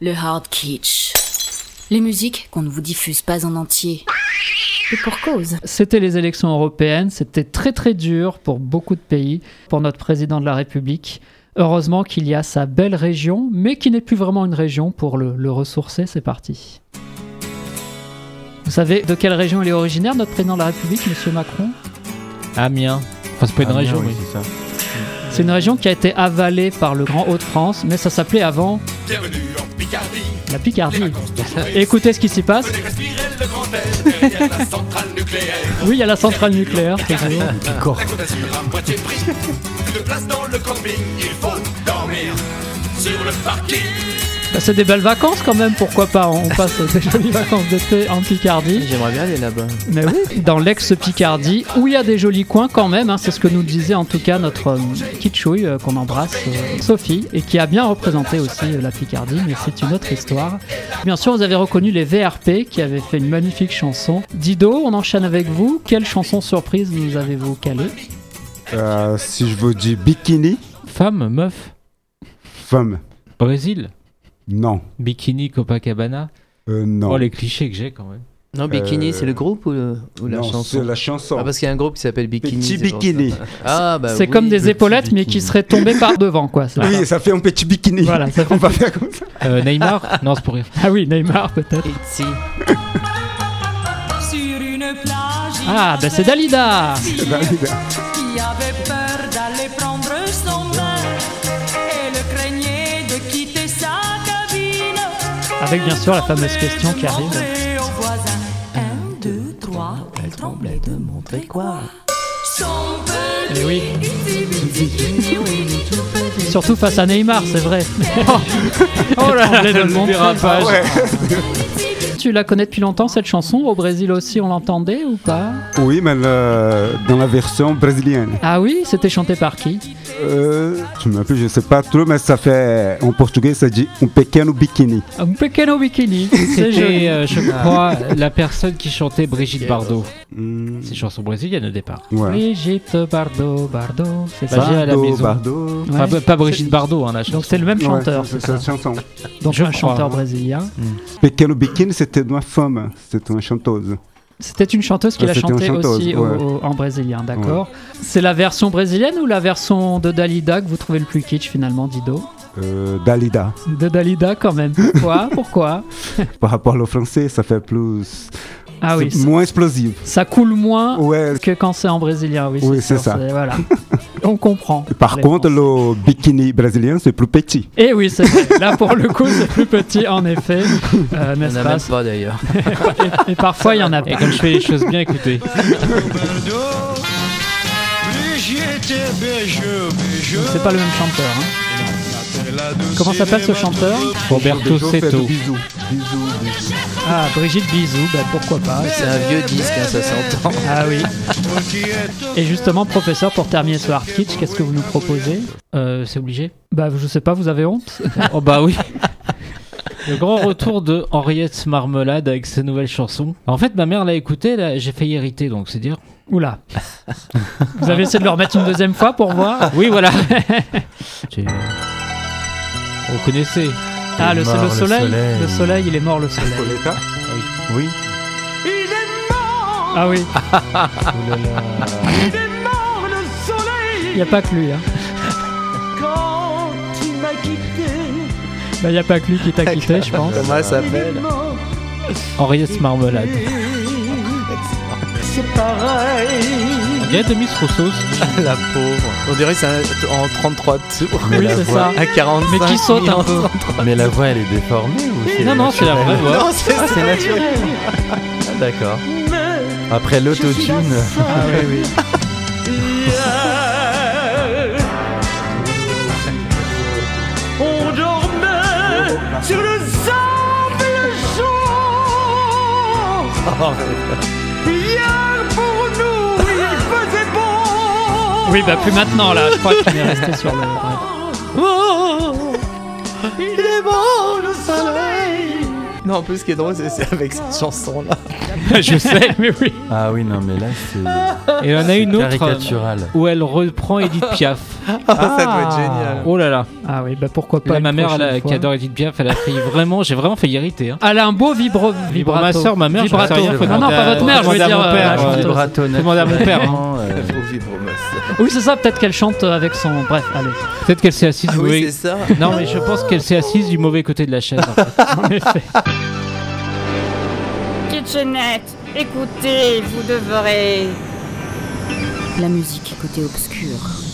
Le hard kitsch. Les musiques qu'on ne vous diffuse pas en entier. Et pour cause. C'était les élections européennes, c'était très très dur pour beaucoup de pays, pour notre président de la République. Heureusement qu'il y a sa belle région, mais qui n'est plus vraiment une région pour le ressourcer, c'est parti. Vous savez de quelle région il est originaire, notre président de la République, M. Macron ? Amiens. Enfin, c'est pas une région, oui, mais c'est ça. C'est une région qui a été avalée par le Grand Hauts-de-France, mais ça s'appelait avant Bienvenue en Picardie. la Picardie. Écoutez ce qui s'y passe. Venez respirer le grand air derrière la centrale nucléaire. Oui, il y a la centrale nucléaire, toujours. La Côte d'Azur à moitié prix. Plus de place dans le camping, il faut dormir sur le parking. Bah, c'est des belles vacances quand même, pourquoi pas. On passe des jolies vacances d'été en Picardie. J'aimerais bien aller là-bas. Mais oui, dans l'ex-Picardie, où il y a des jolis coins quand même, hein, c'est ce que nous disait en tout cas notre kitschouille qu'on embrasse, Sophie, et qui a bien représenté aussi la Picardie, mais c'est une autre histoire. Bien sûr, vous avez reconnu les VRP qui avaient fait une magnifique chanson. Dido, on enchaîne avec vous. Quelle chanson surprise nous avez-vous calé ? Si je vous dis bikini, femme, meuf, femme, Brésil, non. bikini, Copacabana. Non. Oh, les clichés que j'ai quand même. Non, Bikini, c'est le groupe ou la non, chanson c'est la chanson. Ah, parce qu'il y a un groupe qui s'appelle Bikini. Petit c'est pour bikini. ça. Ah, bah c'est oui. comme des épaulettes, mais qui seraient tombées par devant, quoi. C'est Oui, ça fait un petit bikini. Voilà, ça fait On va faire comme ça. Neymar. Non, c'est pour rire. Ah oui, Neymar peut-être. Itzy. Sur une plage, Ah, ben c'est Dalida. qui avait peur d'aller prendre son bain et le craignait de quitter sa cabine. Avec bien sûr la fameuse question qui arrive. Demandait au voisin, 1, 2, 3, elle tremblait de montrer quoi? Son petit Eh oui. bikini, oui, tout petit. Surtout face à Neymar, c'est vrai. Oh là là, le dérapage. Tu la connais depuis longtemps cette chanson? Au Brésil aussi, on l'entendait ou pas? Oui, mais dans la version brésilienne. Ah oui, c'était chanté par qui? Je me rappelle, je sais pas trop, mais ça fait en portugais, ça dit un pequeno bikini. Un pequeno bikini. C'est joli. C'était, je crois, la personne qui chantait Brigitte Bardot. C'est une chanson brésilienne au départ. Ouais. Brigitte Bardot, c'est Bah, ça. j'ai à la maison. Bardo. Ouais. Enfin, pas Brigitte Bardot, hein, la chanson. Donc c'est le même chanteur, Ouais, c'est c'est ça. cette chanson. Donc Je un crois, chanteur hein. brésilien. Pequeno bikini, c'était une femme, c'était une chanteuse. C'était une chanteuse qui Ah, l'a c'était une chanté chanteuse, aussi ouais. en brésilien, d'accord. C'est la version brésilienne ou la version de Dalida que vous trouvez le plus kitsch finalement, Dido? Dalida. De Dalida quand même. Pourquoi? Par rapport au français, ça fait plus. Ah oui, c'est moins explosif. ça coule moins Ouais. que quand c'est en brésilien. Oui, Oui, c'est sûr, ça. Voilà. On comprend. Par Les contre, Français. le bikini brésilien, c'est plus petit. Et oui, c'est vrai. Là pour le coup, c'est plus petit en effet, Il n'y n'est-ce en a pas? même pas d'ailleurs. Et parfois il y en a Et pas. comme je fais les choses bien, écoutez. C'est pas le même chanteur. Hein. Comment s'appelle ce chanteur? Roberto Seto. Bisous. Ah, Brigitte Bisou, bah, pourquoi pas. C'est un vieux disque, hein, ça s'entend. Ah oui. Et justement, professeur, pour terminer ce hard kitsch, qu'est-ce que vous nous proposez? C'est obligé. Bah, je sais pas, vous avez honte? Oh bah oui. Le grand retour de Henriette Marmelade avec ses nouvelles chansons. En fait, ma mère l'a écouté, là, j'ai failli hériter, donc c'est dire. Oula. Vous avez essayé de le remettre une deuxième fois pour voir? Oui, voilà. Vous connaissez. Ah, c'est mort, le soleil. le soleil. Le soleil, il est mort, le soleil. Coletta. Oui. Ah oui. Il est mort le soleil Il n'y a pas que lui. Hein. quand il m'a quitté. Bah, il n'y a pas que lui qui t'a quitté, je pense. Comment elle s'appelle? Henriette Marmelade. C'est pareil. On dirait Demis Rousseau. La pauvre. On dirait que c'est en 33 tours. Oui, c'est ça. À 45. Mais qui saute un peu. Mais la voix, elle est déformée ou Non, non, c'est la vraie voix. Non, c'est naturel. Ah, d'accord. Après l'autotune. Ah oui, oui. On dormait sur le sable chaud. Hier pour nous il faisait beau. Oui, bah plus maintenant, là. Je crois qu'il est resté sur le... bref. Il est beau le soleil. Non, en plus, ce qui est drôle, c'est avec cette chanson-là. Je sais, mais oui. Ah oui, non, mais là, c'est Et on a une autre caricatural. où elle reprend Edith Piaf. Ça doit être génial. Oh là là. Ah oui, bah pourquoi pas. Là, une ma mère, prochaine fois. qui adore Edith Piaf, elle a failli vraiment, j'ai vraiment failli irriter. Hein. Elle a un beau vibrato. Ma soeur, ma mère, vibrato. j'en sais rien, faut Non, demander pas à- votre mère, je veux demander à dire. mon père, la chanteuse. Vibrato Faut demander à mon père. Hein. Au vibromasseur. Oui, c'est ça, peut-être qu'elle chante avec son. Bref, allez. Peut-être qu'elle s'est assise. Ah oui, c'est ça. Non, mais je pense qu'elle s'est assise du mauvais côté de la chaise. En fait. En effet. Kitchenette, écoutez, vous devrez... La musique côté obscur.